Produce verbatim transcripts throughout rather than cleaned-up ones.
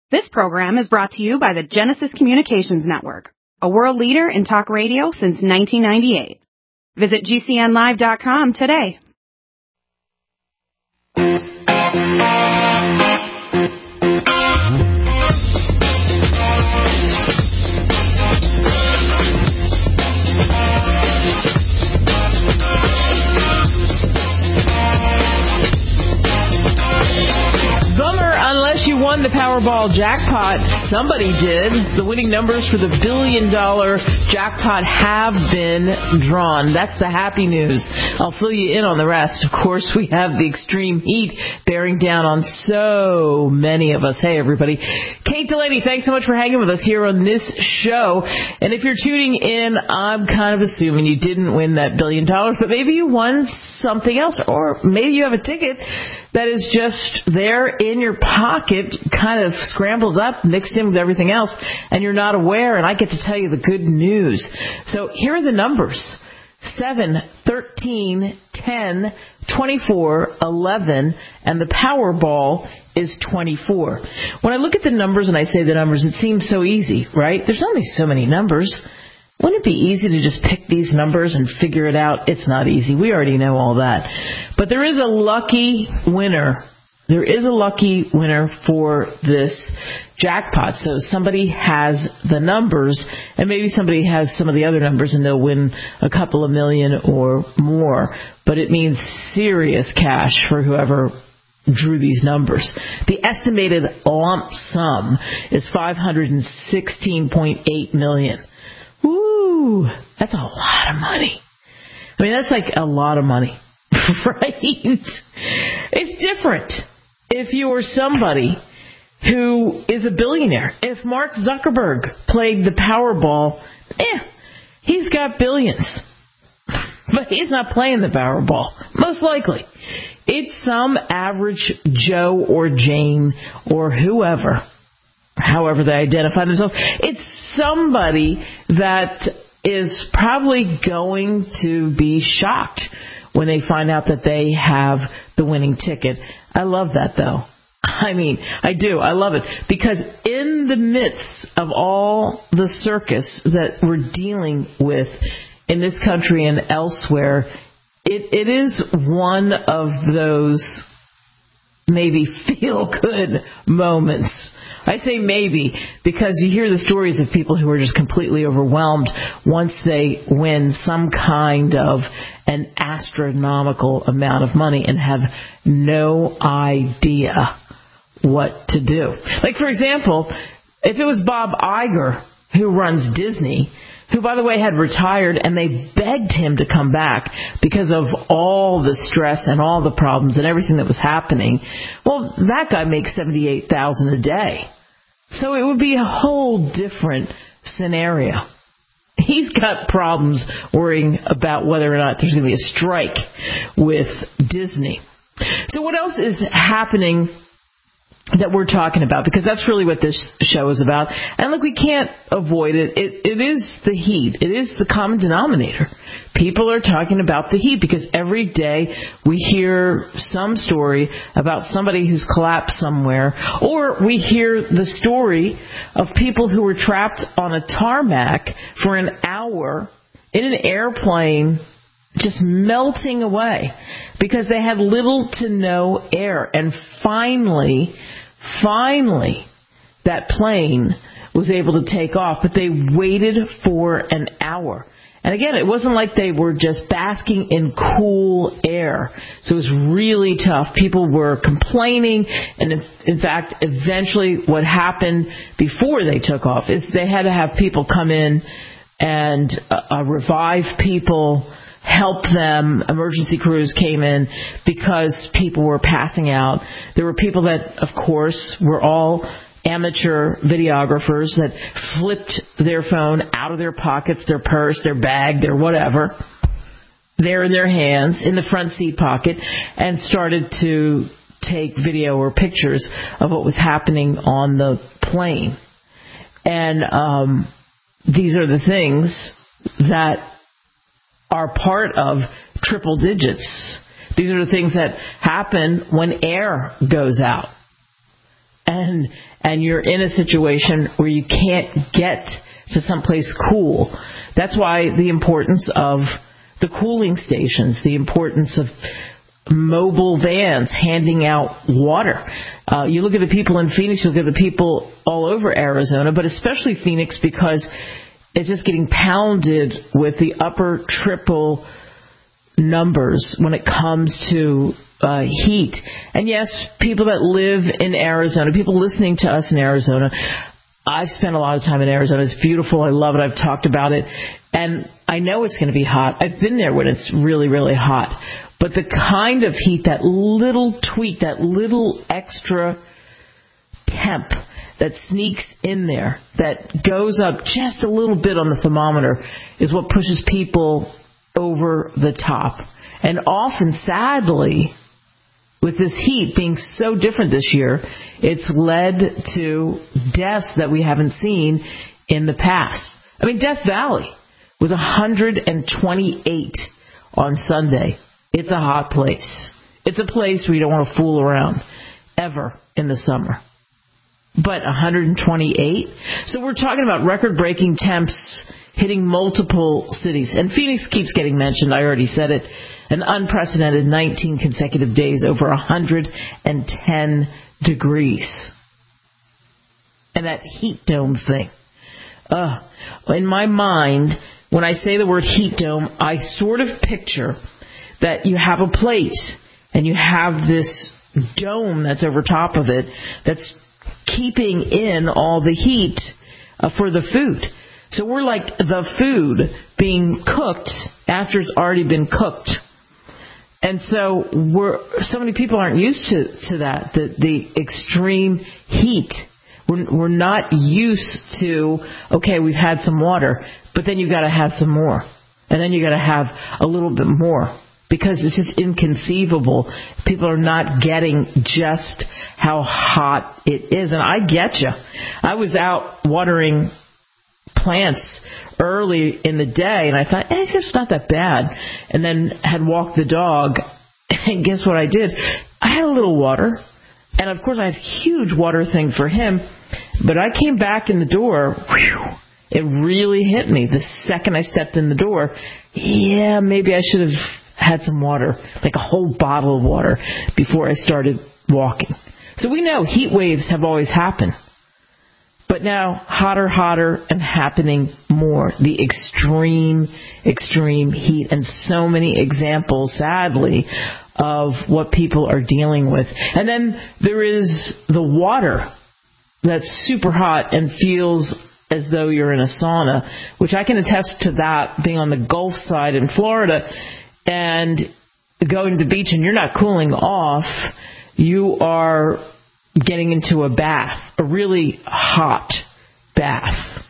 This program is brought to you by the Genesis Communications Network, a world leader in talk radio since nineteen ninety-eight. Visit G C N live dot com today. Unless you won the Powerball jackpot, somebody did. The winning numbers for the billion-dollar jackpot have been drawn. That's the happy news. I'll fill you in on the rest. Of course, we have the extreme heat bearing down on so many of us. Hey, everybody. Kate Delaney, thanks so much for hanging with us here on this show. And if you're tuning in, I'm kind of assuming you didn't win that billion dollars, but maybe you won something else, or maybe you have a ticket that is just there in your pocket, kind of scrambled up, mixed in with everything else, and you're not aware, and I get to tell you the good news. So here are the numbers. seven, thirteen, ten, twenty-four, eleven, and the Powerball is twenty-four. When I look at the numbers and I say the numbers, it seems so easy, right? There's only so many numbers. Wouldn't it be easy to just pick these numbers and figure it out? It's not easy. We already know all that. But there is a lucky winner. There is a lucky winner for this jackpot. So somebody has the numbers, and maybe somebody has some of the other numbers, and they'll win a couple of million or more. But it means serious cash for whoever drew these numbers. The estimated lump sum is five hundred sixteen point eight million dollars. Ooh, that's a lot of money. I mean, that's like a lot of money, right? It's different if you are somebody who is a billionaire. If Mark Zuckerberg played the Powerball, eh, he's got billions. But he's not playing the Powerball, most likely. It's some average Joe or Jane or whoever, however they identify themselves. It's somebody that is probably going to be shocked when they find out that they have the winning ticket. I love that, though. I mean, I do. I love it. Because in the midst of all the circus that we're dealing with in this country and elsewhere, it, it is one of those maybe feel-good moments. I say maybe because you hear the stories of people who are just completely overwhelmed once they win some kind of an astronomical amount of money and have no idea what to do. Like, for example, if it was Bob Iger, who runs Disney, who, by the way, had retired, and they begged him to come back because of all the stress and all the problems and everything that was happening. Well, that guy makes seventy-eight thousand dollars a day. So it would be a whole different scenario. He's got problems worrying about whether or not there's going to be a strike with Disney. So what else is happening that we're talking about, because that's really what this show is about. And look, we can't avoid it. It, it is the heat. It is the common denominator. People are talking about the heat because every day we hear some story about somebody who's collapsed somewhere, or we hear the story of people who were trapped on a tarmac for an hour in an airplane just melting away because they had little to no air. And finally, finally, that plane was able to take off, but they waited for an hour. And again, it wasn't like they were just basking in cool air. So it was really tough. People were complaining. And in, in fact, eventually what happened before they took off is they had to have people come in and uh, uh, revive people, help them. Emergency crews came in because people were passing out. There were people that, of course, were all amateur videographers that flipped their phone out of their pockets, their purse, their bag, their whatever, there in their hands, in the front seat pocket, and started to take video or pictures of what was happening on the plane. And um, these are the things that are part of triple digits. These are the things that happen when air goes out. and and you're in a situation where you can't get to someplace cool. That's why the importance of the cooling stations, the importance of mobile vans handing out water. Uh, you look at the people in Phoenix, you look at the people all over Arizona, but especially Phoenix, because it's just getting pounded with the upper triple numbers when it comes to uh, heat. And yes, people that live in Arizona, people listening to us in Arizona, I've spent a lot of time in Arizona. It's beautiful. I love it. I've talked about it. And I know it's going to be hot. I've been there when it's really, really hot. But the kind of heat, that little tweak, that little extra temp that sneaks in there, that goes up just a little bit on the thermometer, is what pushes people over the top. And often, sadly, with this heat being so different this year, it's led to deaths that we haven't seen in the past. I mean, Death Valley was one hundred twenty-eight on Sunday. It's a hot place. It's a place where you don't want to fool around ever in the summer. But one hundred twenty-eight? So we're talking about record-breaking temps hitting multiple cities. And Phoenix keeps getting mentioned. I already said it. An unprecedented nineteen consecutive days over one hundred ten degrees. And that heat dome thing. Uh, in my mind, when I say the word heat dome, I sort of picture that you have a plate and you have this dome that's over top of it that's keeping in all the heat uh, for the food. So we're like the food being cooked after it's already been cooked. And so we're so many people aren't used to, to that, the, the extreme heat. We're, we're not used to, okay, we've had some water, but then you've got to have some more. And then you've got to have a little bit more. Because it's just inconceivable. People are not getting just how hot it is. And I get you. I was out watering plants early in the day, and I thought, eh, it's just not that bad. And then had walked the dog, and guess what I did? I had a little water. And, of course, I had a huge water thing for him. But I came back in the door, whew, it really hit me the second I stepped in the door. Yeah, maybe I should have had some water, like a whole bottle of water, before I started walking. So we know heat waves have always happened. But now, hotter, hotter, and happening more. The extreme, extreme heat. And so many examples, sadly, of what people are dealing with. And then there is the water that's super hot and feels as though you're in a sauna, which I can attest to that, being on the Gulf side in Florida. And going to the beach and you're not cooling off, you are getting into a bath, a really hot bath.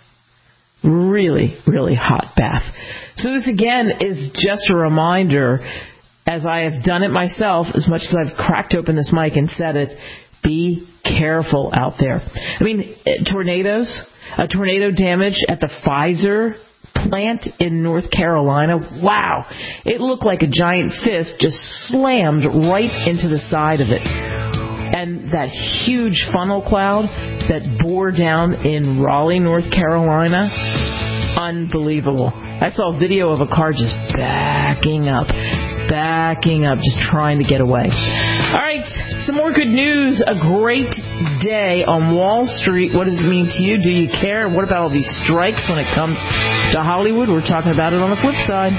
Really, really hot bath. So this, again, is just a reminder, as I have done it myself, as much as I've cracked open this mic and said it, be careful out there. I mean, tornadoes, a tornado damage at the Pfizer plant in North Carolina. Wow. It looked like a giant fist just slammed right into the side of it. And that huge funnel cloud that bore down in Raleigh, North Carolina, unbelievable. I saw a video of a car just backing up, backing up, just trying to get away. All right, some more good news. A great day on Wall Street. What does it mean to you? Do you care? What about all these strikes when it comes to Hollywood? We're talking about it on the flip side.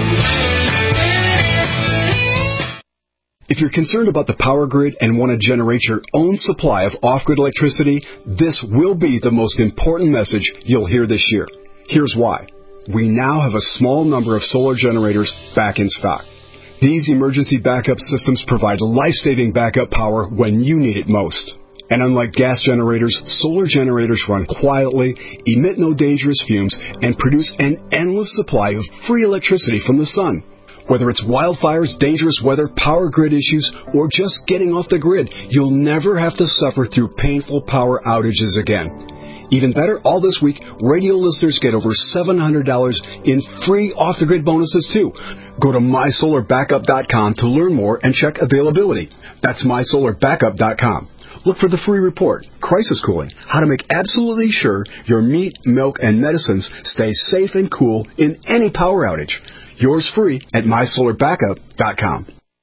If you're concerned about the power grid and want to generate your own supply of off-grid electricity, this will be the most important message you'll hear this year. Here's why. We now have a small number of solar generators back in stock. These emergency backup systems provide life-saving backup power when you need it most. And unlike gas generators, solar generators run quietly, emit no dangerous fumes, and produce an endless supply of free electricity from the sun. Whether it's wildfires, dangerous weather, power grid issues, or just getting off the grid, you'll never have to suffer through painful power outages again. Even better, all this week, radio listeners get over seven hundred dollars in free off-the-grid bonuses, too. Go to my solar backup dot com to learn more and check availability. That's my solar backup dot com. look for the free report, Crisis Cooling, how to make absolutely sure your meat, milk, and medicines stay safe and cool in any power outage. Yours free at my solar backup dot com.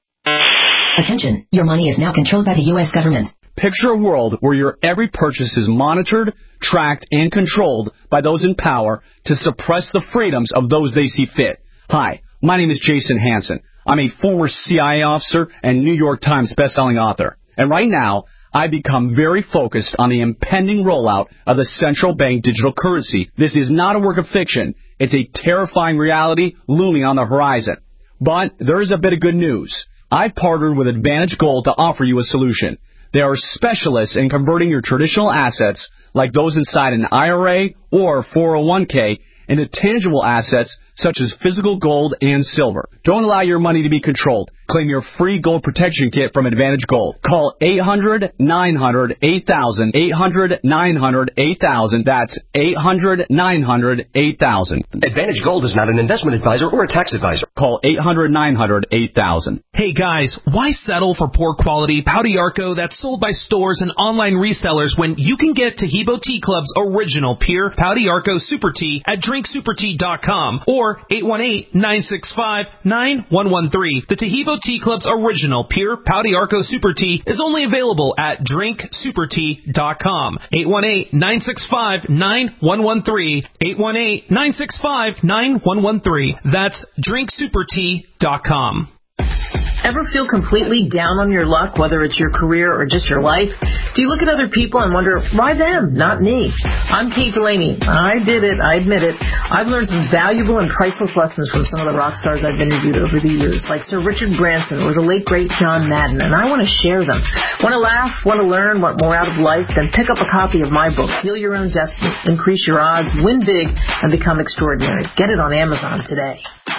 Attention, your money is now controlled by the U S government. Picture a world where your every purchase is monitored, tracked, and controlled by those in power to suppress the freedoms of those they see fit. Hi, my name is Jason Hansen. I'm a former C I A officer and New York Times bestselling author. And right now, I've become very focused on the impending rollout of the central bank digital currency. This is not a work of fiction. It's a terrifying reality looming on the horizon. But there is a bit of good news. I've partnered with Advantage Gold to offer you a solution. They are specialists in converting your traditional assets, like those inside an I R A or four oh one k, into tangible assets such as physical gold and silver. Don't allow your money to be controlled. Claim your free gold protection kit from Advantage Gold. Call eight hundred, nine hundred, eight thousand, eight hundred, nine hundred, eight thousand. That's eight hundred, nine hundred, eight thousand. Advantage Gold is not an investment advisor or a tax advisor. Call eight hundred, nine hundred, eight thousand. Hey guys, why settle for poor quality Pau d'Arco that's sold by stores and online resellers when you can get Tahibo Tea Club's original pure Pau d'Arco Super Tea at drink super tea dot com or eight one eight, nine six five, nine one one three. The Tahibo Tea Club's original pure Pau d'Arco Super Tea is only available at drink super tea dot com. eight one eight, nine six five, nine one one three. eight one eight, nine six five, nine one one three. That's drink super tea dot com. Ever feel completely down on your luck, whether it's your career or just your life? Do you look at other people and wonder, why them, not me? I'm Kate Delaney. I did it. I admit it. I've learned some valuable and priceless lessons from some of the rock stars I've interviewed over the years, like Sir Richard Branson or the late, great John Madden, and I want to share them. Want to laugh? Want to learn? Want more out of life? Then pick up a copy of my book, Heal Your Own Destiny, Increase Your Odds, Win Big, and Become Extraordinary. Get it on Amazon today.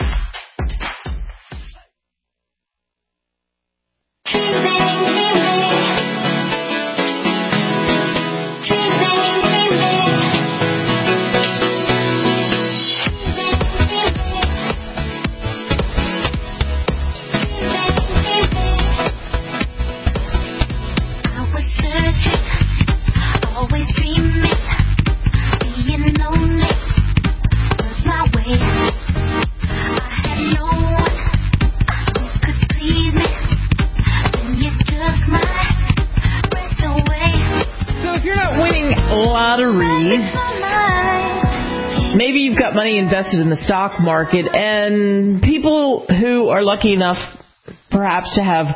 Maybe you've got money invested in the stock market, and people who are lucky enough perhaps to have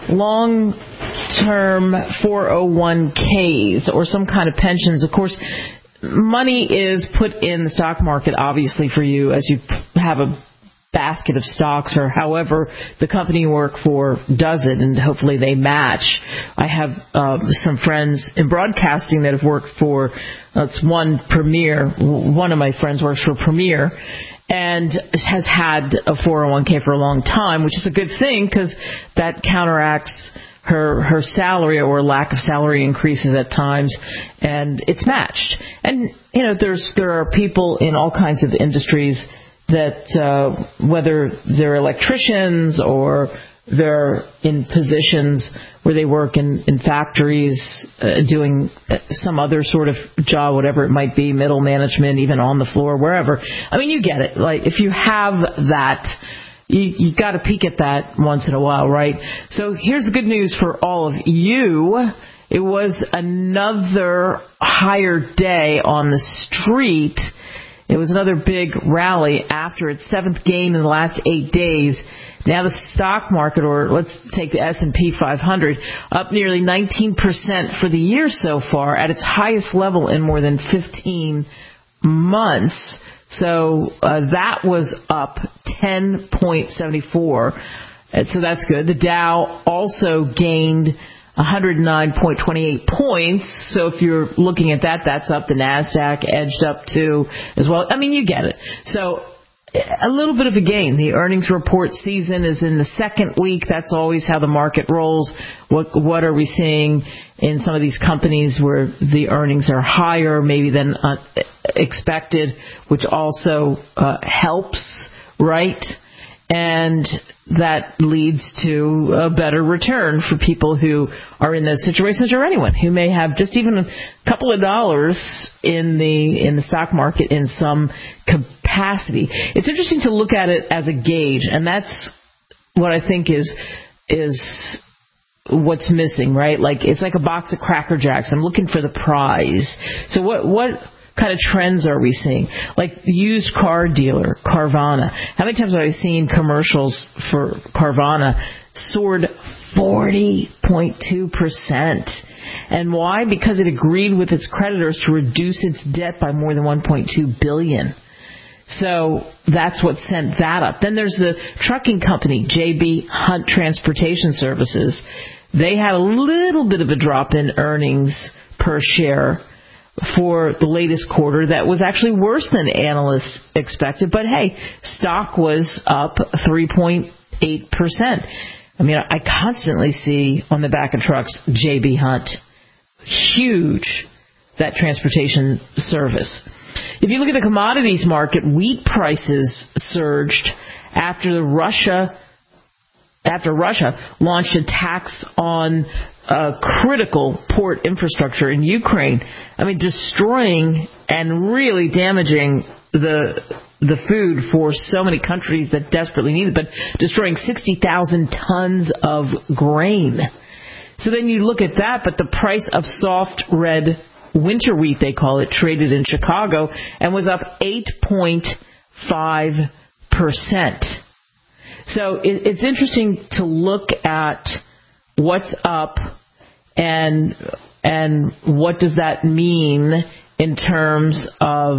long-term four oh one k's or some kind of pensions. Of course, money is put in the stock market, obviously, for you as you have a basket of stocks or however the company you work for does it, and hopefully they match. I have uh, some friends in broadcasting that have worked for, that's uh, one Premier, one of my friends works for Premier and has had a four oh one k for a long time, which is a good thing because that counteracts her her salary or lack of salary increases at times, and it's matched. And, you know, there's there are people in all kinds of industries that uh, whether they're electricians or they're in positions where they work in, in factories uh, doing some other sort of job, whatever it might be, middle management, even on the floor, wherever. I mean, you get it. Like, if you have that, you, you got to peek at that once in a while, right? So here's the good news for all of you. It was another higher day on the street. It was another big rally after its seventh gain in the last eight days. Now the stock market, or let's take the S and P five hundred, up nearly nineteen percent for the year so far, at its highest level in more than fifteen months. So uh, that was up ten point seven four. So that's good. The Dow also gained one hundred nine point two eight points. So if you're looking at that, that's up. The NASDAQ edged up too as well. I mean, you get it. So a little bit of a gain. The earnings report season is in the second week. That's always how the market rolls. What what are we seeing in some of these companies where the earnings are higher maybe than uh, expected, which also uh, helps, right? And that leads to a better return for people who are in those situations, or anyone who may have just even a couple of dollars in the in the stock market in some capacity. It's interesting to look at it as a gauge, and that's what I think is is what's missing, right? Like, it's like a box of Cracker Jacks. I'm looking for the prize. So what what kind of trends are we seeing? Like the used car dealer, Carvana. How many times have I seen commercials for Carvana soared forty point two percent? And why? Because it agreed with its creditors to reduce its debt by more than one point two billion dollars. So that's what sent that up. Then there's the trucking company, J B. Hunt Transportation Services. They had a little bit of a drop in earnings per share for the latest quarter that was actually worse than analysts expected. But hey, stock was up three point eight percent. I mean, I constantly see on the back of trucks, J B. Hunt. Huge, that transportation service. If you look at the commodities market, wheat prices surged after the Russia after Russia launched a tax on uh, critical port infrastructure in Ukraine. I mean, destroying and really damaging the the food for so many countries that desperately need it, but destroying sixty thousand tons of grain. So then you look at that, but the price of soft red winter wheat, they call it, traded in Chicago and was up eight point five percent. So it, it's interesting to look at what's up and and what does that mean in terms of,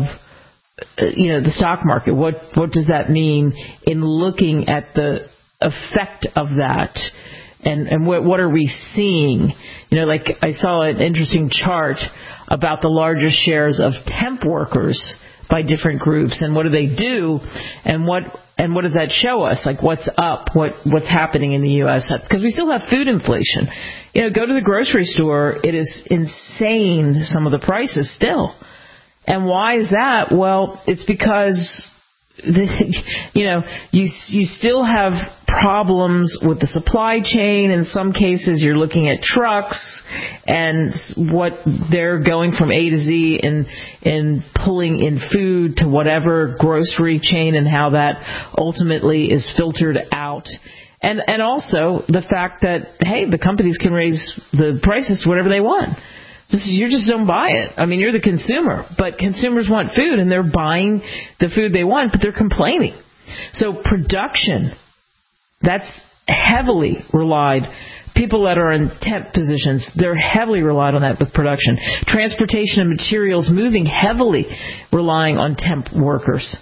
you know, the stock market. What what does that mean in looking at the effect of that, and and what what are we seeing? You know, like I saw an interesting chart about the largest shares of temp workers by different groups, and what do they do, and what and what does that show us? Like, what's up, what what's happening in the U S? Because we still have food inflation. You know, go to the grocery store, it is insane, some of the prices still. And why is that? Well, it's because the, you know, you you still have problems with the supply chain. In some cases, you're looking at trucks and what they're going from A to Z in in pulling in food to whatever grocery chain, and how that ultimately is filtered out. And and also the fact that, hey, the companies can raise the prices to whatever they want. You just don't buy it. I mean, you're the consumer, but consumers want food, and they're buying the food they want, but they're complaining. So production, that's heavily relied. People that are in temp positions, they're heavily relied on that with production. Transportation and materials moving, heavily relying on temp workers.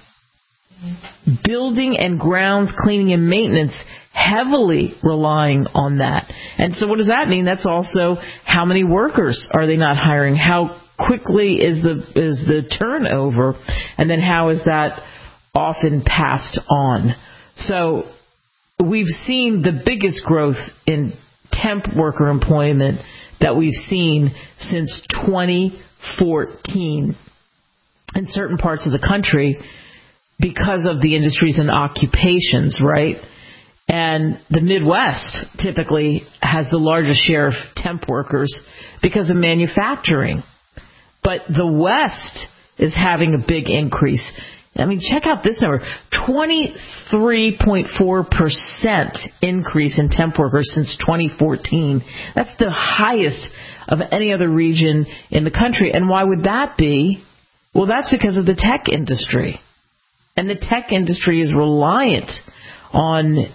Building and grounds cleaning and maintenance, heavily relying on that. And so what does that mean? That's also how many workers are they not hiring? How quickly is the is the turnover? And then how is that often passed on? So we've seen the biggest growth in temp worker employment that we've seen since twenty fourteen in certain parts of the country, because of the industries and occupations, right? And the Midwest typically has the largest share of temp workers because of manufacturing. But the West is having a big increase. I mean, check out this number, twenty-three point four percent increase in temp workers since twenty fourteen. That's the highest of any other region in the country. And why would that be? Well, that's because of the tech industry. And the tech industry is reliant on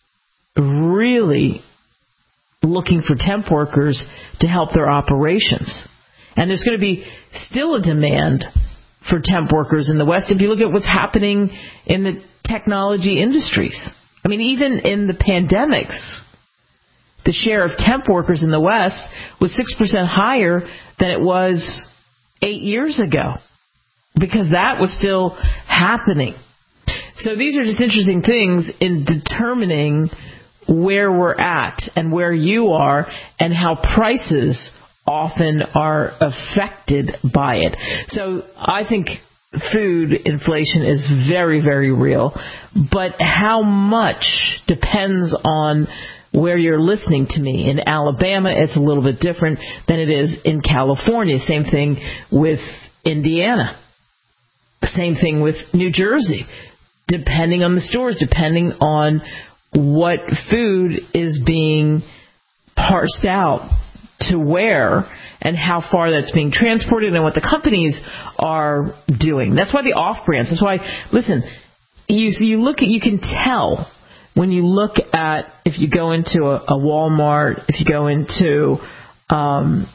really looking for temp workers to help their operations. And there's going to be still a demand for temp workers in the West if you look at what's happening in the technology industries. I mean, even in the pandemics, the share of temp workers in the West was six percent higher than it was eight years ago, because that was still happening. So these are just interesting things in determining where we're at and where you are, and how prices often are affected by it. So I think food inflation is very, very real. But how much depends on where you're listening to me. In Alabama, it's a little bit different than it is in California. Same thing with Indiana. Same thing with New Jersey. Depending on the stores, depending on what food is being parsed out to where and how far that's being transported and what the companies are doing. That's why the off-brands, that's why, listen, you, so you look at, you can tell when you look at, if you go into a, a Walmart, if you go into um,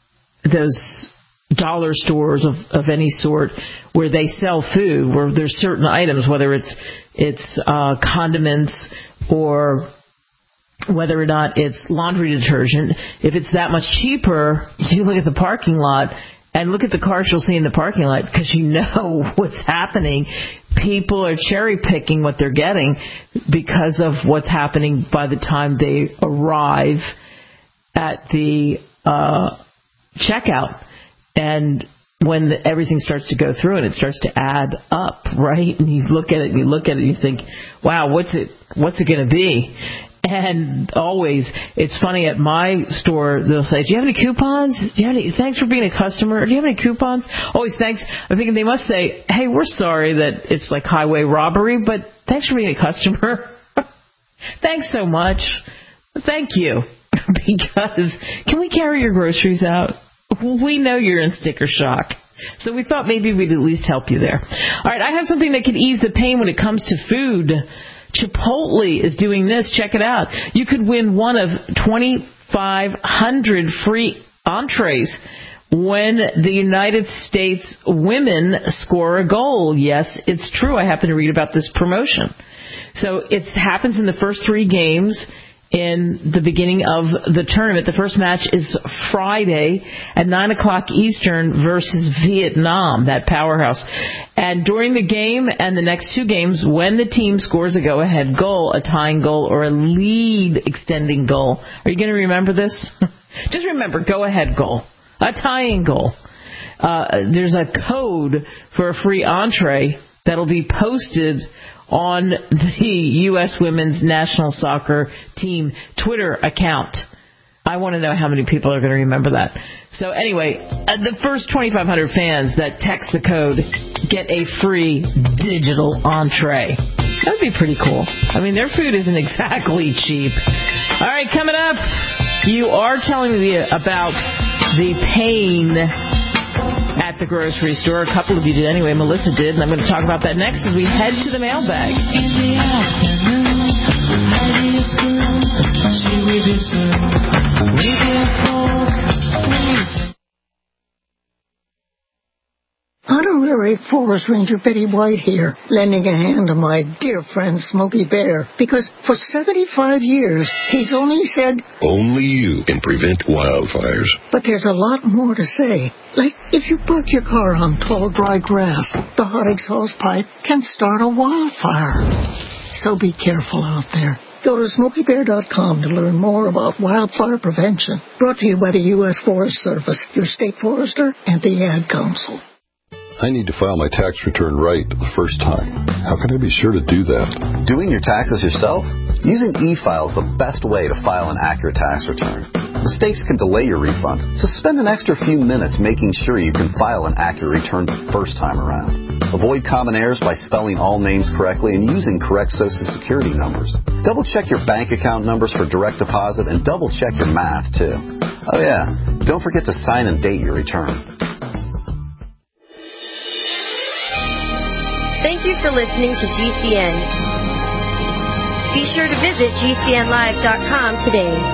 those dollar stores of, of any sort where they sell food, where there's certain items, whether it's it's uh, condiments or whether or not it's laundry detergent, if it's that much cheaper, you look at the parking lot and look at the cars you'll see in the parking lot because you know what's happening. People are cherry picking what they're getting because of what's happening by the time they arrive at the uh, checkout. And when the, everything starts to go through and it starts to add up, right? And you look at it, and you look at it, and you think, wow, what's it, what's it going to be? And always, it's funny, at my store, they'll say, do you have any coupons? Do you have any, thanks for being a customer. Do you have any coupons? Always thanks. I'm thinking they must say, hey, we're sorry that it's like highway robbery, but thanks for being a customer. Thanks so much. Thank you. Because can we carry your groceries out? We know you're in sticker shock. So we thought maybe we'd at least help you there. All right, I have something that can ease the pain when it comes to food. Chipotle is doing this. Check it out. You could win one of twenty-five hundred free entrees when the United States women score a goal. Yes, it's true. I happen to read about this promotion. So it happens in the first three games in the beginning of the tournament. The first match is Friday at nine o'clock Eastern versus Vietnam, that powerhouse. And during the game and the next two games, when the team scores a go-ahead goal, a tying goal, or a lead-extending goal, are you going to remember this? Just remember, go-ahead goal, a tying goal. Uh, there's a code for a free entree that'll be posted on the U S Women's National Soccer Team Twitter account. I want to know how many people are going to remember that. So anyway, uh, the first twenty-five hundred fans that text the code get a free digital entree. That would be pretty cool. I mean, their food isn't exactly cheap. All right, coming up, you are telling me about the pain at the grocery store. A couple of you did anyway. Melissa did, and I'm going to talk about that next as we head to the mailbag. In the afternoon, ideas grow. She will be soon. We get folk. Honorary Forest Ranger Betty White here, lending a hand to my dear friend Smokey Bear, because for seventy-five years, he's only said, only you can prevent wildfires. But there's a lot more to say. Like, if you park your car on tall, dry grass, the hot exhaust pipe can start a wildfire. So be careful out there. Go to smokey bear dot com to learn more about wildfire prevention. Brought to you by the U S Forest Service, your state forester, and the Ad Council. I need to file my tax return right the first time. How can I be sure to do that? Doing your taxes yourself? Using e-file is the best way to file an accurate tax return. Mistakes can delay your refund, so spend an extra few minutes making sure you can file an accurate return the first time around. Avoid common errors by spelling all names correctly and using correct Social Security numbers. Double-check your bank account numbers for direct deposit and double-check your math, too. Oh, yeah, don't forget to sign and date your return. Thank you for listening to G C N. Be sure to visit G C N live dot com today.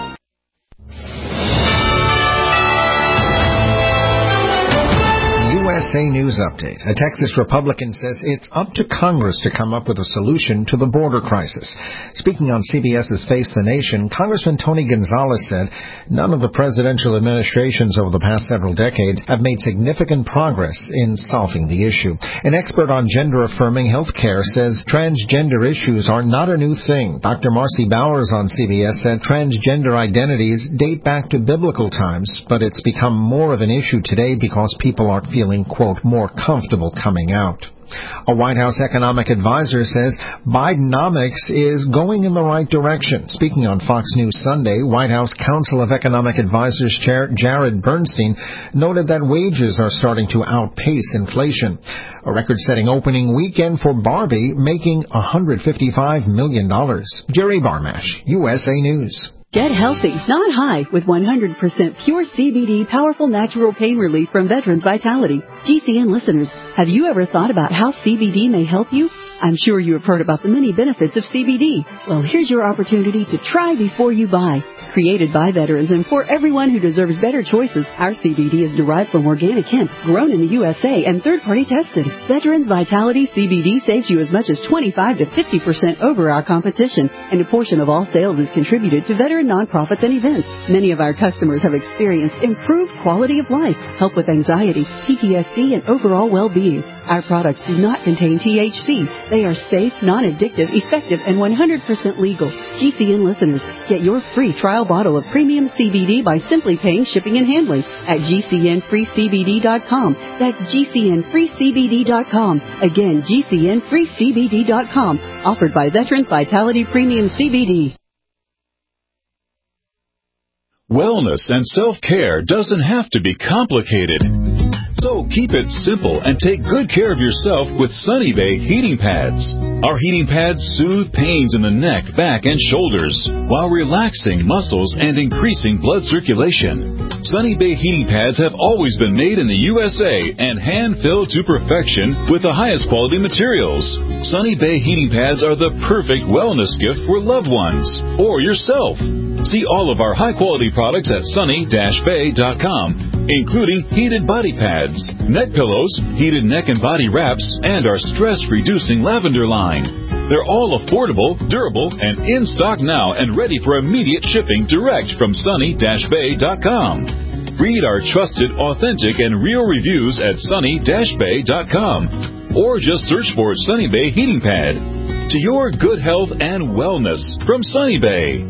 U S A News Update. A Texas Republican says it's up to Congress to come up with a solution to the border crisis. Speaking on CBS's Face the Nation, Congressman Tony Gonzalez said none of the presidential administrations over the past several decades have made significant progress in solving the issue. An expert on gender-affirming health care says transgender issues are not a new thing. Doctor Marcy Bowers on C B S said transgender identities date back to biblical times, but it's become more of an issue today because people are feeling, quote, quote, more comfortable coming out. A White House economic advisor says Bidenomics is going in the right direction. Speaking on Fox News Sunday, White House Council of Economic Advisors Chair Jared Bernstein noted that wages are starting to outpace inflation. A record-setting opening weekend for Barbie, making one hundred fifty-five million dollars. Jerry Barmash, U S A News. Get healthy, not high, with one hundred percent pure C B D powerful natural pain relief from Veterans Vitality. G C N listeners, have you ever thought about how C B D may help you? I'm sure you have heard about the many benefits of C B D. Well, here's your opportunity to try before you buy. Created by veterans and for everyone who deserves better choices, our C B D is derived from organic hemp, grown in the U S A, and third-party tested. Veterans Vitality C B D saves you as much as twenty-five to fifty percent over our competition, and a portion of all sales is contributed to veteran nonprofits and events. Many of our customers have experienced improved quality of life, help with anxiety, P T S D, and overall well-being. Our products do not contain T H C. They are safe, non-addictive, effective, and one hundred percent legal. G C N listeners, get your free trial bottle of premium C B D by simply paying shipping and handling at G C N free C B D dot com. That's G C N free C B D dot com. Again, G C N free C B D dot com. Offered by Veterans Vitality Premium C B D. Wellness and self-care doesn't have to be complicated. So keep it simple and take good care of yourself with Sunny Bay heating pads. Our heating pads soothe pains in the neck, back, and shoulders while relaxing muscles and increasing blood circulation. Sunny Bay heating pads have always been made in the U S A and hand-filled to perfection with the highest quality materials. Sunny Bay heating pads are the perfect wellness gift for loved ones or yourself. See all of our high-quality products at sunny dash bay dot com, including heated body pads, neck pillows, heated neck and body wraps, and our stress-reducing lavender line. They're all affordable, durable, and in stock now and ready for immediate shipping direct from sunny dash bay dot com. Read our trusted, authentic, and real reviews at sunny dash bay dot com or just search for Sunny Bay Heating Pad. To your good health and wellness from Sunny Bay.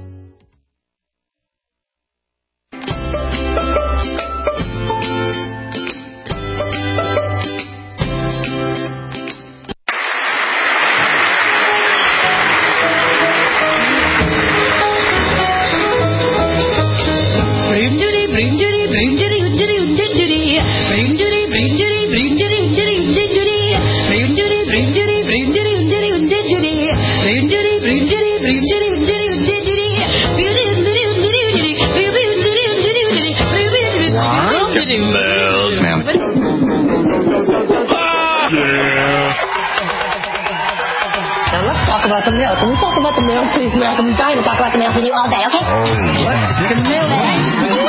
About the mail. Can we talk about the mail, please, Malcolm? I'm dying to talk about the mail with you all day, okay? Oh, let's do the mailbag.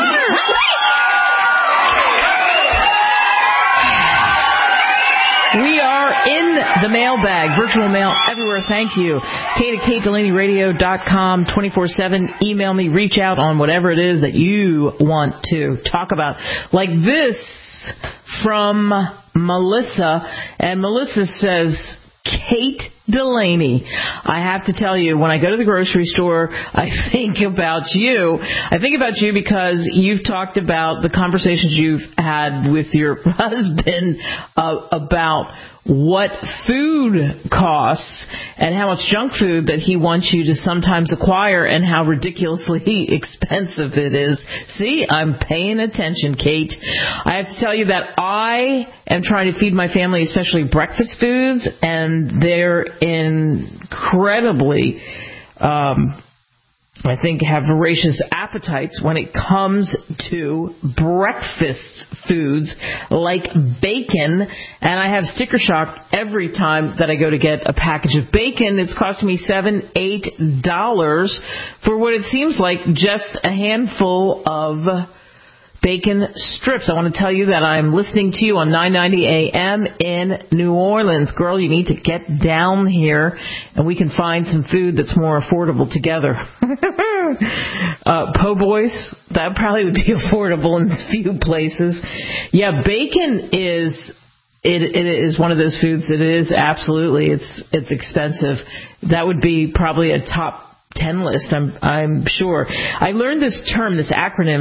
We are in the mailbag. Virtual mail everywhere. Thank you. Kate at Kate Delaney Radio dot com, twenty-four seven. Email me. Reach out on whatever it is that you want to talk about. Like this from Melissa. And Melissa says, Kate Delaney, I have to tell you, when I go to the grocery store, I think about you. I think about you because you've talked about the conversations you've had with your husband uh, about what food costs and how much junk food that he wants you to sometimes acquire and how ridiculously expensive it is. See, I'm paying attention, Kate. I have to tell you that I am trying to feed my family, especially breakfast foods, and they're incredibly, um, I think, have voracious appetites when it comes to breakfast foods like bacon. And I have sticker shock every time that I go to get a package of bacon. It's costing me seven, eight dollars for what it seems like just a handful of bacon strips. I want to tell you that I'm listening to you on nine ninety A M in New Orleans. Girl, you need to get down here and we can find some food that's more affordable together. uh, po' boys, that probably would be affordable in a few places. Yeah, bacon is it, it is one of those foods that is absolutely, it's it's expensive. That would be probably a top ten list, I'm I'm sure. I learned this term, this acronym,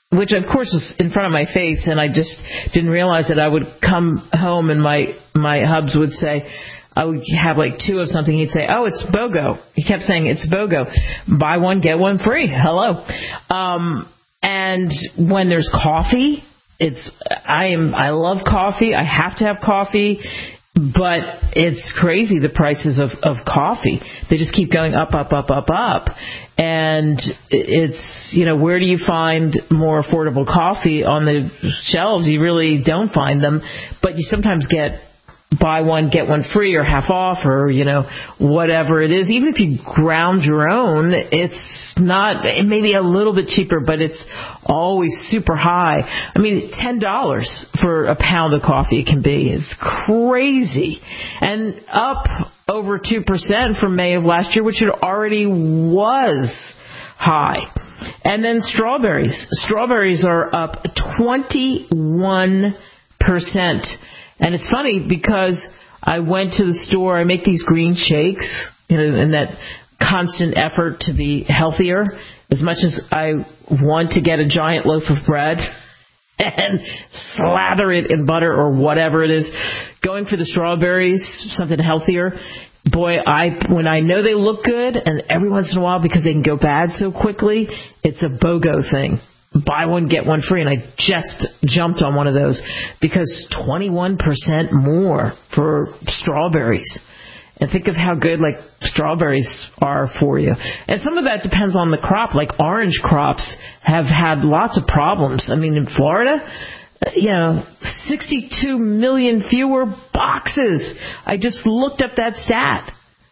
which of course was in front of my face, and I just didn't realize that I would come home and my, my hubs would say, I would have like two of something. He'd say, oh, it's BOGO. He kept saying, it's BOGO. Buy one, get one free. Hello. Um, and when there's coffee, it's, I am, I love coffee. I have to have coffee. But it's crazy, the prices of, of coffee. They just keep going up, up, up, up, up. And it's, you know, where do you find more affordable coffee on the shelves? You really don't find them. But you sometimes get buy one, get one free or half off or, you know, whatever it is. Even if you ground your own, it's not, it may be a little bit cheaper, but it's always super high. I mean, ten dollars for a pound of coffee it can be is crazy. And up over two percent from May of last year, which it already was high. And then strawberries. Strawberries are up twenty-one percent. And it's funny because I went to the store, I make these green shakes, you know, in that constant effort to be healthier. As much as I want to get a giant loaf of bread and slather it in butter or whatever it is, going for the strawberries, something healthier. Boy, I when I know they look good, and every once in a while, because they can go bad so quickly, it's a BOGO thing. Buy one, get one free, and I just jumped on one of those because twenty-one percent more for strawberries. And think of how good, like, strawberries are for you. And some of that depends on the crop. Like, orange crops have had lots of problems. I mean, in Florida, you know, sixty-two million fewer boxes. I just looked up that stat.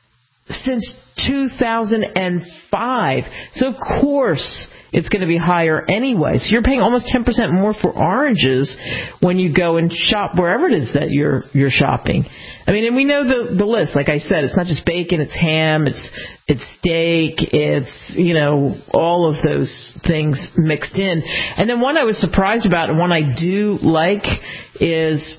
Since two thousand five. So, of course, it's going to be higher anyway. So you're paying almost ten percent more for oranges when you go and shop wherever it is that you're you're shopping. I mean, and we know the the list. Like I said, it's not just bacon, it's ham, it's it's steak, it's, you know, all of those things mixed in. And then one I was surprised about, and one I do like, is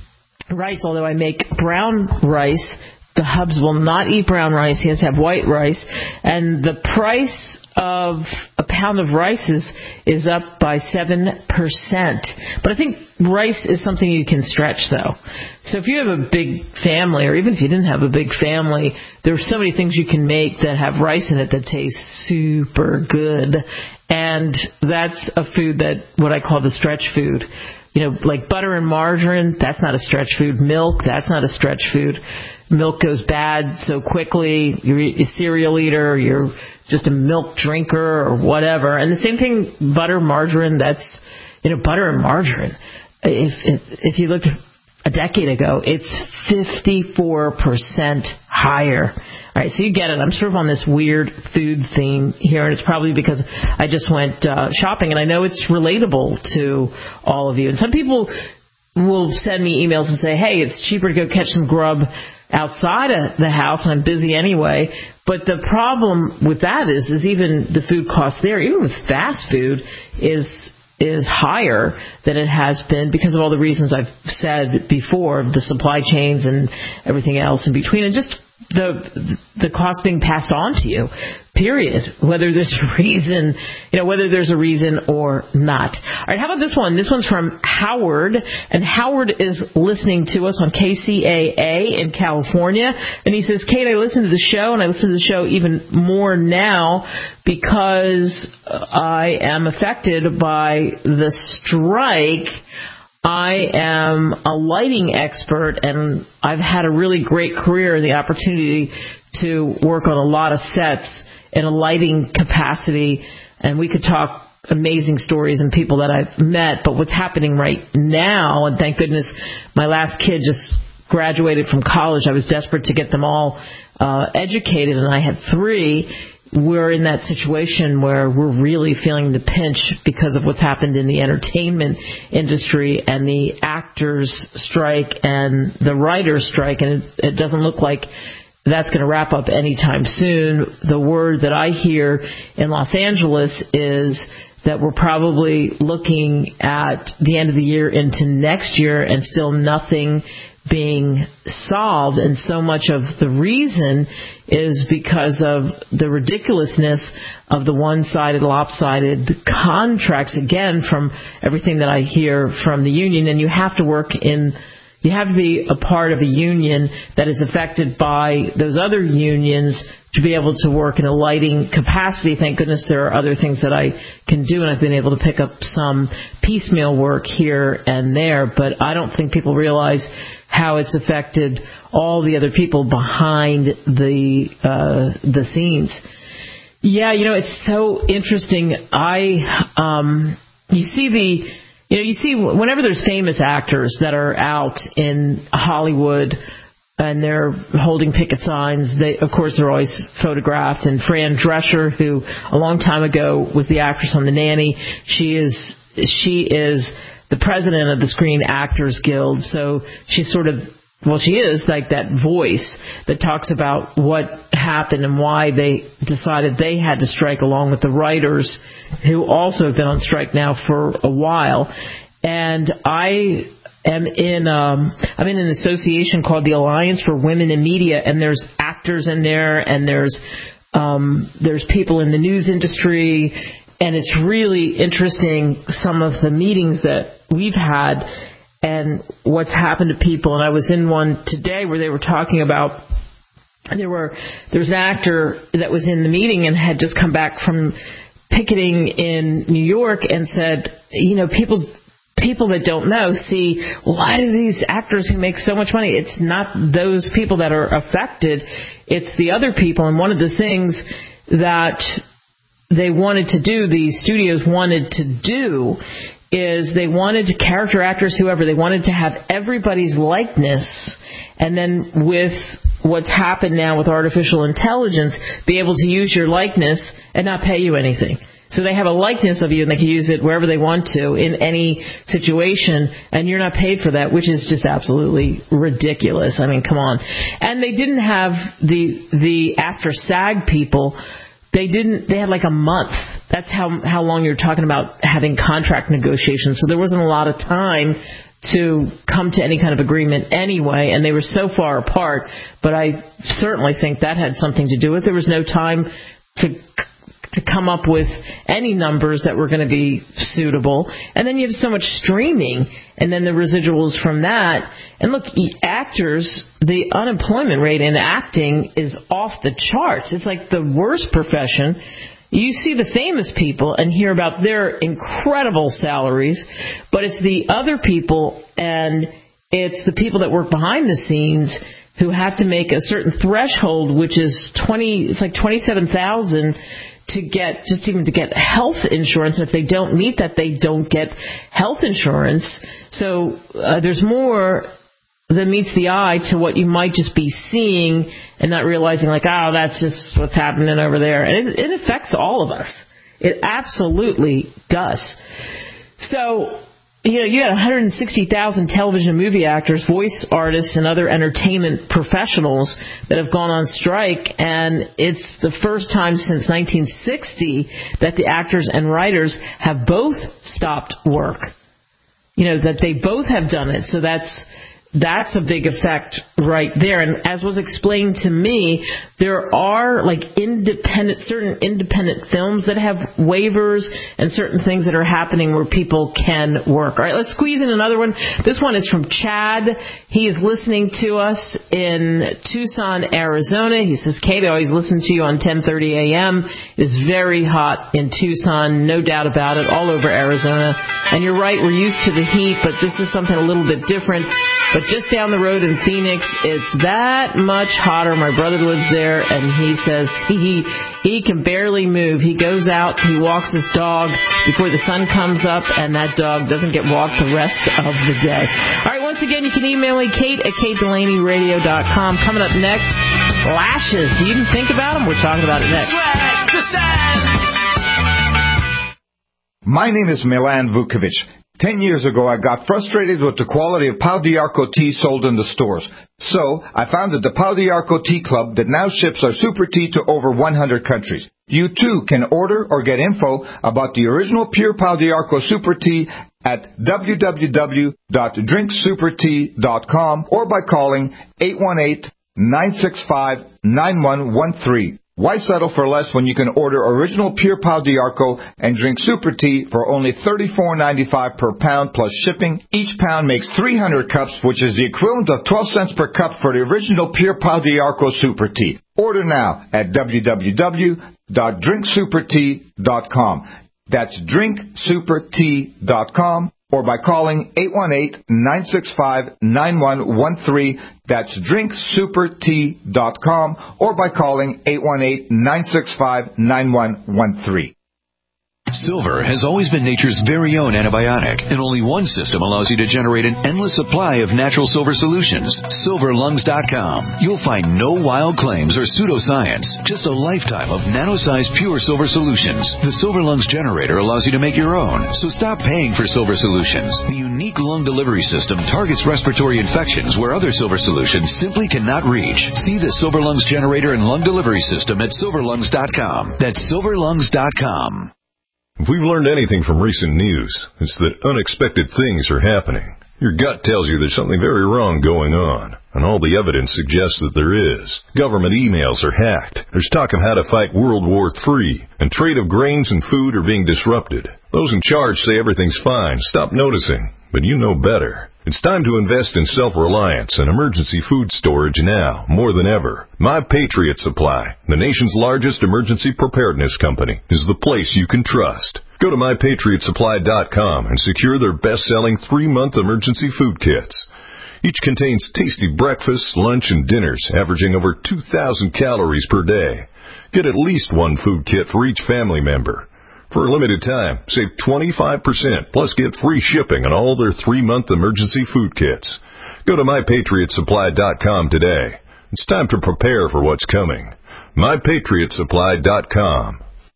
rice. Although I make brown rice, the hubs will not eat brown rice. He has to have white rice. And the price of a pound of rice is, is up by seven percent. But I think rice is something you can stretch, though. So if you have a big family, or even if you didn't have a big family, there are so many things you can make that have rice in it that taste super good. And that's a food that, what I call the stretch food. You know, like butter and margarine, that's not a stretch food. Milk, that's not a stretch food. Milk goes bad so quickly. You're a cereal eater, you're just a milk drinker or whatever. And the same thing, butter, margarine, that's, you know, butter and margarine. If, if, if you looked a decade ago, it's fifty-four percent higher. All right, so you get it. I'm sort of on this weird food theme here, and it's probably because I just went uh, shopping, and I know it's relatable to all of you. And some people will send me emails and say, hey, it's cheaper to go catch some grub outside of the house. I'm busy anyway. But the problem with that is, is even the food cost there, even with fast food, is is higher than it has been because of all the reasons I've said before, the supply chains and everything else in between, and just the the cost being passed on to you, period, whether there's a reason, you know, whether there's a reason or not. All right, how about this one? This one's from Howard, and Howard is listening to us on K C A A in California, and he says, Kate, I listen to the show, and I listen to the show even more now because I am affected by the strike. I am a lighting expert, and I've had a really great career and the opportunity to work on a lot of sets in a lighting capacity, and we could talk amazing stories and people that I've met. But what's happening right now, and thank goodness my last kid just graduated from college. I was desperate to get them all uh, educated, and I had three. We're in that situation where we're really feeling the pinch because of what's happened in the entertainment industry and the actors' strike and the writers' strike, and it, it doesn't look like that's going to wrap up anytime soon. The word that I hear in Los Angeles is that we're probably looking at the end of the year into next year and still nothing being solved, and so much of the reason is because of the ridiculousness of the one-sided, lopsided contracts, again, from everything that I hear from the union. And you have to work in, you have to be a part of a union that is affected by those other unions to be able to work in a lighting capacity. Thank goodness there are other things that I can do, and I've been able to pick up some piecemeal work here and there, but I don't think people realize how it's affected all the other people behind the uh, the scenes. Yeah, you know, it's so interesting. I um, you see the you know you see whenever there's famous actors that are out in Hollywood and they're holding picket signs, they of course they're always photographed. And Fran Drescher, who a long time ago was the actress on The Nanny, she is she is the president of the Screen Actors Guild, so she's sort of, well, she is like that voice that talks about what happened and why they decided they had to strike, along with the writers, who also have been on strike now for a while. And I am in, um, I'm in an association called the Alliance for Women in Media, and there's actors in there, and there's um, there's people in the news industry. And it's really interesting, some of the meetings that we've had and what's happened to people. And I was in one today where they were talking about, there were there was an actor that was in the meeting and had just come back from picketing in New York and said, you know, people people that don't know see, why do these actors who make so much money? It's not those people that are affected. It's the other people. And one of the things that they wanted to do, the studios wanted to do, is they wanted to, character actors, whoever, they wanted to have everybody's likeness, and then with what's happened now with artificial intelligence, be able to use your likeness and not pay you anything. So they have a likeness of you, and they can use it wherever they want to in any situation, and you're not paid for that, which is just absolutely ridiculous. I mean, come on. And they didn't have the the after SAG people. They didn't. They had like a month. That's how how long you're talking about having contract negotiations. So there wasn't a lot of time to come to any kind of agreement anyway, and they were so far apart. But I certainly think that had something to do with it. There was no time to to come up with any numbers that were going to be suitable. And then you have so much streaming, and then the residuals from that. And look, actors, the unemployment rate in acting is off the charts. It's like the worst profession. You see the famous people and hear about their incredible salaries, but it's the other people, and it's the people that work behind the scenes who have to make a certain threshold, which is twenty. It's like twenty-seven thousand to get, just even to get health insurance. And if they don't meet that, they don't get health insurance. So uh, there's more than meets the eye to what you might just be seeing and not realizing, like, oh, that's just what's happening over there. And it, it affects all of us. It absolutely does. So, you know, you had one hundred sixty thousand television and movie actors, voice artists, and other entertainment professionals that have gone on strike, and it's the first time since nineteen sixty that the actors and writers have both stopped work. You know, that they both have done it. So that's that's a big effect right there. And as was explained to me, there are like independent, certain independent films that have waivers and certain things that are happening where people can work. All right, let's squeeze in another one. This one is from Chad. He is listening to us in Tucson, Arizona. He says, Kate, I always listen to you on ten thirty a.m. It's very hot in Tucson, no doubt about it, all over Arizona. And you're right, we're used to the heat, but this is something a little bit different. But just down the road in Phoenix, it's that much hotter. My brother lives there, and he says he he can barely move. He goes out, he walks his dog before the sun comes up, and that dog doesn't get walked the rest of the day. All right, once again, you can email me, Kate at kate delaney radio dot com. Coming up next, lashes. Do you even think about them? We're talking about it next. My name is Milan Vukovic. Ten years ago, I got frustrated with the quality of Pau D'Arco tea sold in the stores. So, I founded the Pau D'Arco Tea Club that now ships our super tea to over one hundred countries. You, too, can order or get info about the original pure Pau D'Arco super tea at w w w dot drink super tea dot com or by calling eight one eight, nine six five, nine one one three. Why settle for less when you can order original Pure Pau D'Arco and drink Super Tea for only thirty-four ninety-five per pound plus shipping? Each pound makes three hundred cups, which is the equivalent of twelve cents per cup for the original Pure Pau D'Arco Super Tea. Order now at w w w dot drink super tea dot com. That's drink super tea dot com or by calling eight one eight, nine six five, nine one one three. That's drink super tea dot com or by calling eight one eight, nine six five, nine one one three. Silver has always been nature's very own antibiotic, and only one system allows you to generate an endless supply of natural silver solutions. silver lungs dot com. You'll find no wild claims or pseudoscience, just a lifetime of nano-sized pure silver solutions. The Silver Lungs generator allows you to make your own, so stop paying for silver solutions. The unique lung delivery system targets respiratory infections where other silver solutions simply cannot reach. See the Silver Lungs generator and lung delivery system at silver lungs dot com. That's silver lungs dot com. If we've learned anything from recent news, it's that unexpected things are happening. Your gut tells you there's something very wrong going on, and all the evidence suggests that there is. Government emails are hacked. There's talk of how to fight World War Three, and trade of grains and food are being disrupted. Those in charge say everything's fine. Stop noticing, but you know better. It's time to invest in self-reliance and emergency food storage now, more than ever. My Patriot Supply, the nation's largest emergency preparedness company, is the place you can trust. Go to my patriot supply dot com and secure their best-selling three-month emergency food kits. Each contains tasty breakfasts, lunch, and dinners, averaging over two thousand calories per day. Get at least one food kit for each family member. For a limited time, save twenty-five percent, plus get free shipping on all their three-month emergency food kits. Go to my patriot supply dot com today. It's time to prepare for what's coming. my patriot supply dot com.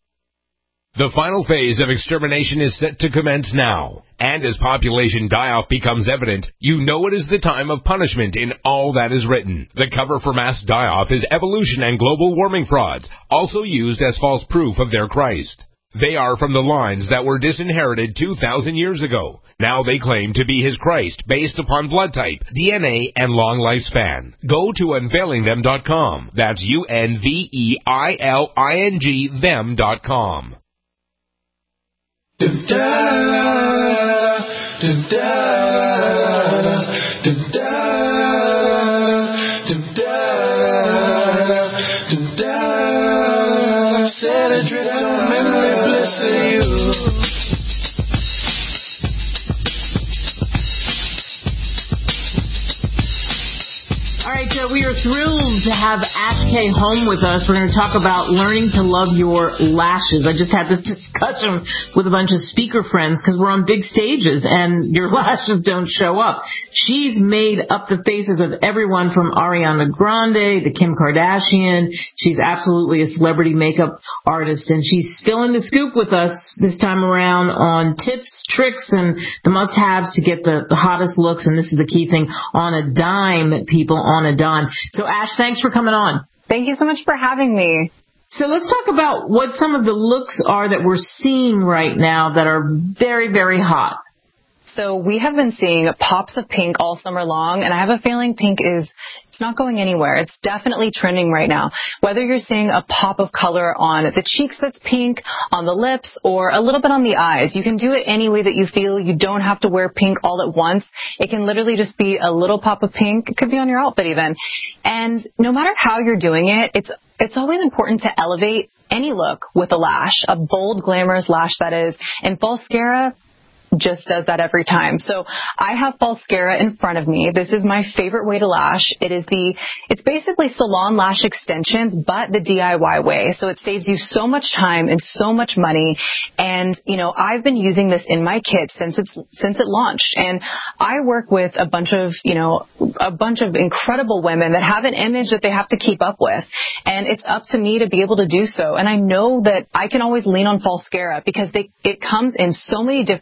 The final phase of extermination is set to commence now. And as population die-off becomes evident, you know it is the time of punishment in all that is written. The cover for mass die-off is evolution and global warming frauds, also used as false proof of their Christ. They are from the lines that were disinherited two thousand years ago. Now they claim to be his Christ based upon blood type, D N A, and long lifespan. Go to unveiling them dot com. That's U N V E I L I N G them dot com. All right, so we are thrilled to have Ash K home with us. We're going to talk about learning to love your lashes. I just had this discussion with a bunch of speaker friends because we're on big stages and your lashes don't show up. She's made up the faces of everyone from Ariana Grande to Kim Kardashian. She's absolutely a celebrity makeup artist, and she's spilling the scoop with us this time around on tips, tricks, and the must-haves to get the, the hottest looks, and this is the key thing, on a dime, people, on a dime. So, Ash, thanks for coming on. Thank you so much for having me. So let's talk about what some of the looks are that we're seeing right now that are very, very hot. So we have been seeing pops of pink all summer long, and I have a feeling pink is it's not going anywhere. It's definitely trending right now. Whether you're seeing a pop of color on the cheeks that's pink, on the lips, or a little bit on the eyes, you can do it any way that you feel. You don't have to wear pink all at once. It can literally just be a little pop of pink. It could be on your outfit even. And no matter how you're doing it, it's it's always important to elevate any look with a lash, a bold, glamorous lash that is. And Falscara just does that every time. So I have Falscara in front of me. This is my favorite way to lash. It is the, it's basically salon lash extensions, but the D I Y way. So it saves you so much time and so much money. And, you know, I've been using this in my kit since it's, since it launched. And I work with a bunch of, you know, a bunch of incredible women that have an image that they have to keep up with. And it's up to me to be able to do so. And I know that I can always lean on Falscara because they, it comes in so many different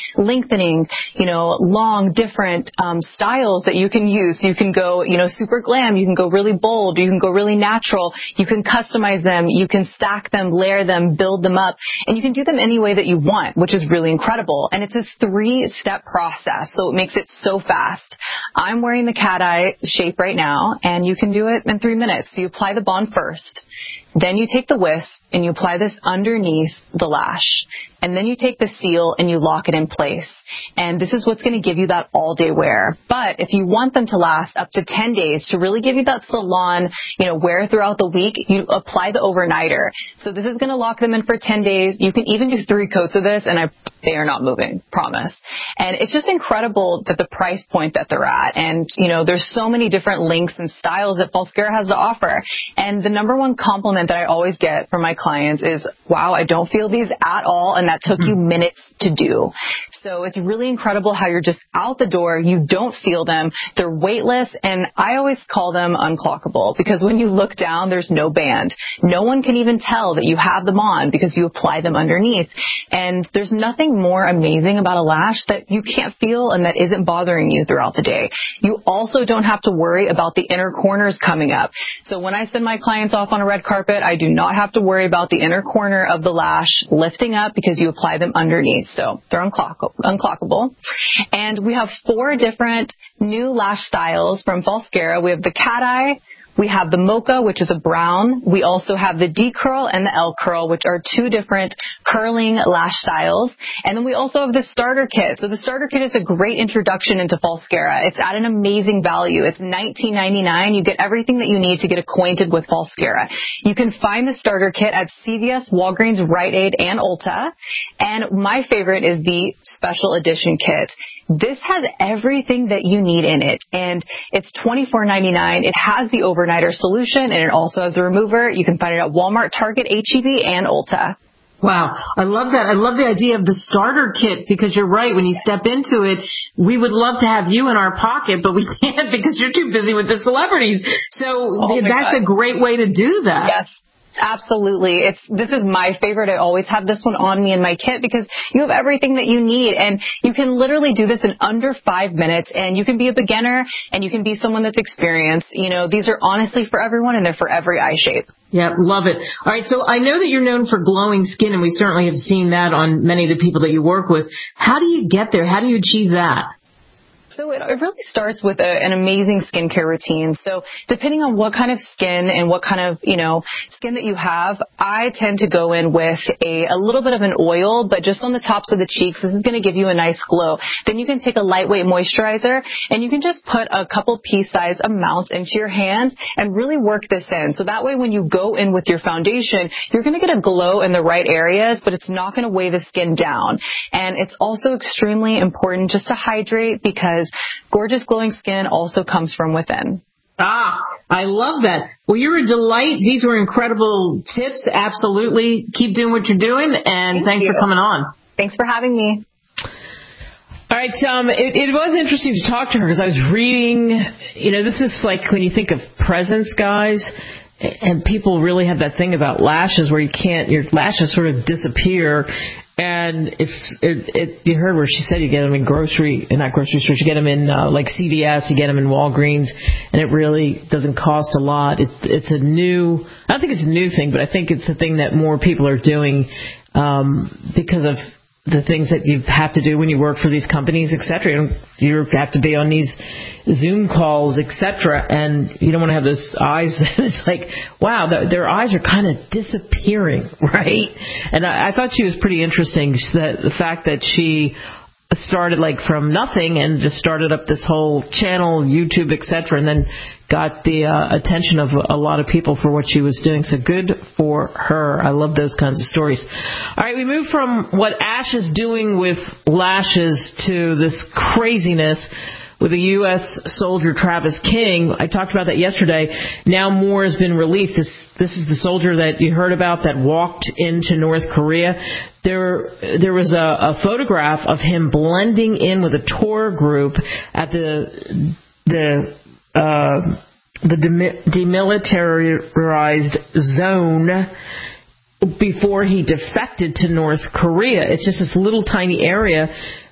lengthening, you know, long, different um, styles that you can use. You can go, you know, super glam. You can go really bold. You can go really natural. You can customize them. You can stack them, layer them, build them up. And you can do them any way that you want, which is really incredible. And it's a three-step process, so it makes it so fast. I'm wearing the cat eye shape right now, and you can do it in three minutes. So you apply the bond first. Then you take the wisp and you apply this underneath the lash. And then you take the seal and you lock it in place. And this is what's going to give you that all-day wear. But if you want them to last up to ten days to really give you that salon, you know, wear throughout the week, you apply the overnighter. So this is going to lock them in for ten days. You can even do three coats of this, and I, they are not moving, promise. And it's just incredible that the price point that they're at. And, you know, there's so many different lengths and styles that Falscara has to offer. And the number one compliment that I always get from my clients is, wow, I don't feel these at all, and that took you minutes to do. So it's really incredible how you're just out the door. You don't feel them. They're weightless, and I always call them unclockable because when you look down, there's no band. No one can even tell that you have them on because you apply them underneath. And there's nothing more amazing about a lash that you can't feel and that isn't bothering you throughout the day. You also don't have to worry about the inner corners coming up. So when I send my clients off on a red carpet, I do not have to worry about the inner corner of the lash lifting up because you apply them underneath. So they're unclockable. unclockable. And we have four different new lash styles from Falscara. We have the cat eye, we have the mocha, which is a brown. We also have the D curl and the L curl, which are two different curling lash styles. And then we also have the starter kit. So the starter kit is a great introduction into Falscara. It's at an amazing value. It's nineteen ninety-nine. You get everything that you need to get acquainted with Falscara. You can find the starter kit at C V S, Walgreens, Rite Aid, and Ulta. And my favorite is the special edition kit. This has everything that you need in it, and it's twenty-four ninety-nine. It has the overnighter solution, and it also has the remover. You can find it at Walmart, Target, H E B, and Ulta. Wow. I love that. I love the idea of the starter kit because you're right. When you step into it, we would love to have you in our pocket, but we can't because you're too busy with the celebrities. So oh that's God. a great way to do that. Yes. Absolutely. It's, this is my favorite. I always have this one on me in my kit because you have everything that you need, and you can literally do this in under five minutes, and you can be a beginner and you can be someone that's experienced. You know, these are honestly for everyone, and they're for every eye shape. Yeah, love it. All right, so I know that you're known for glowing skin, and we certainly have seen that on many of the people that you work with. How do you get there? How do you achieve that? So it, it really starts with a, an amazing skincare routine. So depending on what kind of skin and what kind of, you know, skin that you have, I tend to go in with a, a little bit of an oil, but just on the tops of the cheeks. This is going to give you a nice glow. Then you can take a lightweight moisturizer, and you can just put a couple pea-sized amounts into your hand and really work this in. So that way when you go in with your foundation, you're going to get a glow in the right areas, but it's not going to weigh the skin down. And it's also extremely important just to hydrate because gorgeous glowing skin also comes from within. Ah, I love that. Well, you're a delight. These were incredible tips. Absolutely. Keep doing what you're doing, and Thank thanks you. for coming on. Thanks for having me. All right, um, it, it was interesting to talk to her because I was reading, you know, this is like when you think of presents, guys, and people really have that thing about lashes where you can't, your lashes sort of disappear. And it's, it, it, you heard where she said you get them in grocery, not grocery stores, you get them in, uh, like C V S, you get them in Walgreens, and it really doesn't cost a lot. It, it's a new, I don't think it's a new thing, but I think it's a thing that more people are doing, um, because of the things that you have to do when you work for these companies, et cetera. You have to be on these Zoom calls, et cetera, and you don't want to have those eyes that it's like, wow, the, their eyes are kind of disappearing, right? And I, I thought she was pretty interesting, that the fact that she started like from nothing and just started up this whole channel, YouTube, et cetera, and then got the uh, attention of a lot of people for what she was doing. So good for her. I love those kinds of stories. All right, we move from what Ash is doing with lashes to this craziness with the U S soldier Travis King. I talked about that yesterday. Now more has been released. This this is the soldier that you heard about that walked into North Korea. There there was a, a photograph of him blending in with a tour group at the the uh, the demilitarized zone before he defected to North Korea. It's just this little tiny area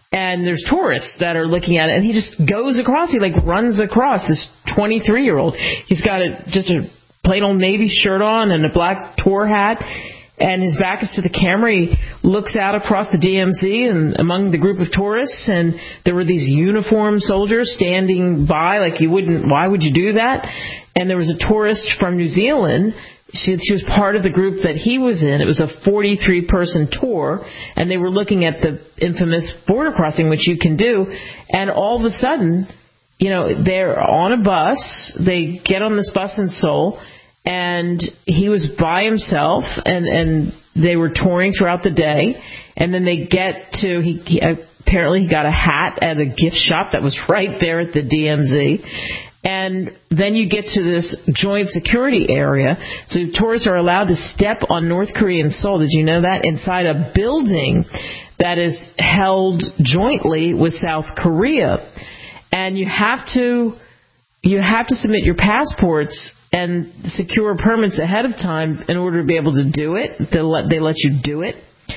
And there's tourists that are looking at it, and he just goes across. He, like, runs across, this twenty-three-year-old. He's got a, just a plain old Navy shirt on and a black tour hat, and his back is to the camera. He looks out across the D M Z and among the group of tourists, and there were these uniformed soldiers standing by, like you wouldn't, why would you do that? And there was a tourist from New Zealand. She, she was part of the group that he was in. It was a forty-three person tour, and they were looking at the infamous border crossing, which you can do. And all of a sudden, you know, they're on a bus. They get on this bus in Seoul, and he was by himself, and, and they were touring throughout the day. And then they get to, he, he apparently he got a hat at a gift shop that was right there at the D M Z. And then you get to this joint security area. So tourists are allowed to step on North Korean soil. Did you know that? Inside a building that is held jointly with South Korea. And you have to, you have to submit your passports and secure permits ahead of time in order to be able to do it. They let, they let you do it.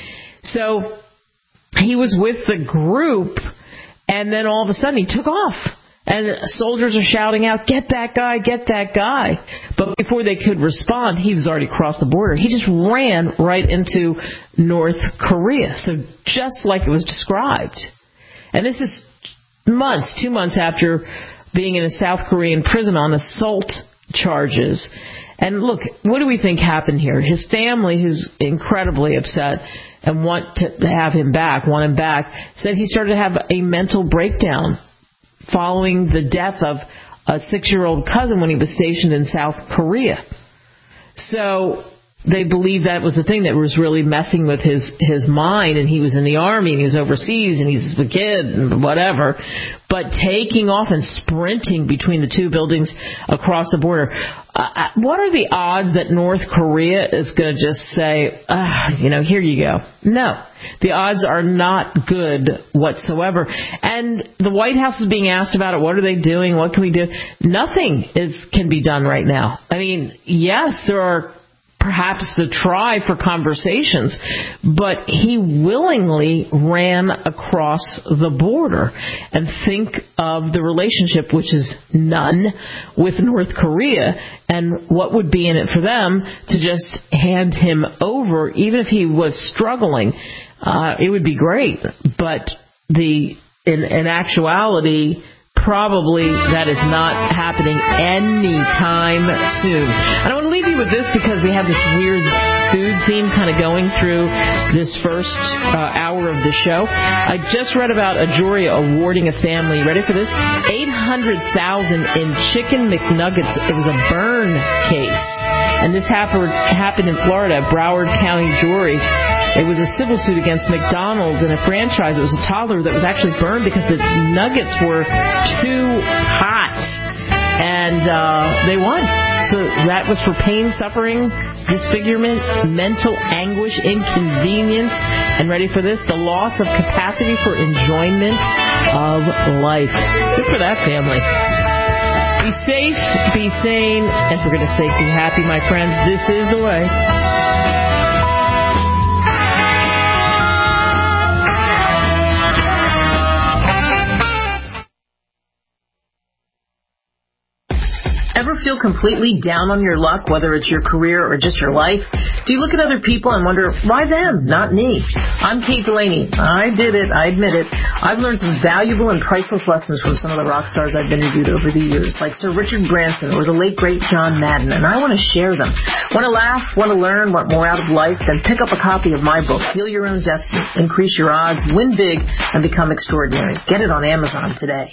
So he was with the group, and then all of a sudden he took off. And soldiers are shouting out, get that guy, get that guy. But before they could respond, he was already crossed the border. He just ran right into North Korea. So just like it was described. And this is months, two months after being in a South Korean prison on assault charges. And look, what do we think happened here? His family, who's incredibly upset and want to have him back, want him back, said he started to have a mental breakdown following the death of a six-year-old cousin when he was stationed in South Korea. So they believe that was the thing that was really messing with his, his mind, and he was in the Army, and he was overseas, and he's a kid, and whatever. But taking off and sprinting between the two buildings across the border, uh, what are the odds that North Korea is going to just say, ah, you know, here you go? No. The odds are not good whatsoever. And the White House is being asked about it. What are they doing? What can we do? Nothing is can be done right now. I mean, yes, there are perhaps the try for conversations, but he willingly ran across the border. And think of the relationship, which is none, with North Korea, and what would be in it for them to just hand him over, even if he was struggling. Uh, it would be great, but the in, in actuality, probably that is not happening anytime soon. And I want to leave you with this because we have this weird food theme kind of going through this first uh, hour of the show. I just read about a jury awarding a family, ready for this, eight hundred thousand dollars in Chicken McNuggets. It was a burn case. And this happened, happened in Florida, Broward County jury. It was a civil suit against McDonald's and a franchise. It was a toddler that was actually burned because the nuggets were too hot. And uh, they won. So that was for pain, suffering, disfigurement, mental anguish, inconvenience, and ready for this, the loss of capacity for enjoyment of life. Good for that family. Be safe, be sane, and for goodness sake, be happy, my friends. This is the way. Ever feel completely down on your luck, whether it's your career or just your life? Do you look at other people and wonder, why them, not me? I'm Kate Delaney. I did it. I admit it. I've learned some valuable and priceless lessons from some of the rock stars I've interviewed over the years, like Sir Richard Branson or the late, great John Madden, and I want to share them. Want to laugh, want to learn, want more out of life? Then pick up a copy of my book, Deal Your Own Destiny, Increase Your Odds, Win Big, and Become Extraordinary. Get it on Amazon today.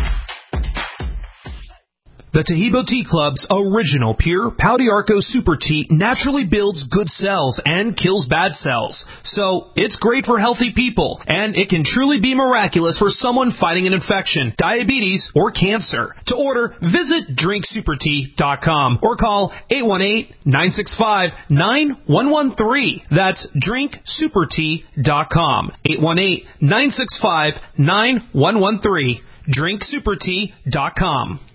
The Taheebo Tea Club's original pure Pau d'Arco Super Tea naturally builds good cells and kills bad cells. So it's great for healthy people, and it can truly be miraculous for someone fighting an infection, diabetes, or cancer. To order, visit drink super tea dot com or call eight one eight, nine six five, nine one one three. That's drink super tea dot com. eight one eight, nine six five, nine one one three. drink super tea dot com.